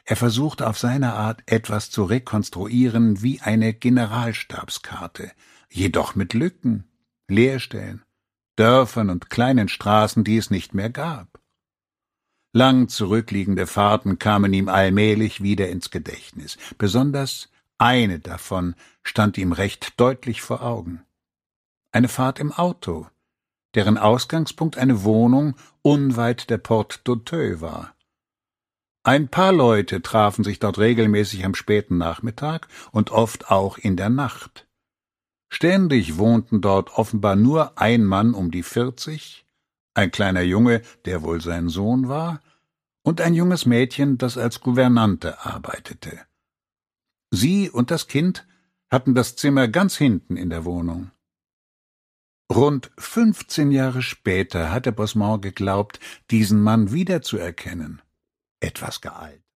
Er versuchte auf seine Art etwas zu rekonstruieren wie eine Generalstabskarte, jedoch mit Lücken, Leerstellen, Dörfern und kleinen Straßen, die es nicht mehr gab. Lang zurückliegende Fahrten kamen ihm allmählich wieder ins Gedächtnis. Besonders eine davon stand ihm recht deutlich vor Augen. Eine Fahrt im Auto, deren Ausgangspunkt eine Wohnung unweit der Porte d'Auteuil war. Ein paar Leute trafen sich dort regelmäßig am späten Nachmittag und oft auch in der Nacht. Ständig wohnten dort offenbar nur ein Mann um die 40, ein kleiner Junge, der wohl sein Sohn war, und ein junges Mädchen, das als Gouvernante arbeitete. Sie und das Kind hatten das Zimmer ganz hinten in der Wohnung. Rund 15 Jahre später hatte Bosmont geglaubt, diesen Mann wiederzuerkennen. Etwas geeilt.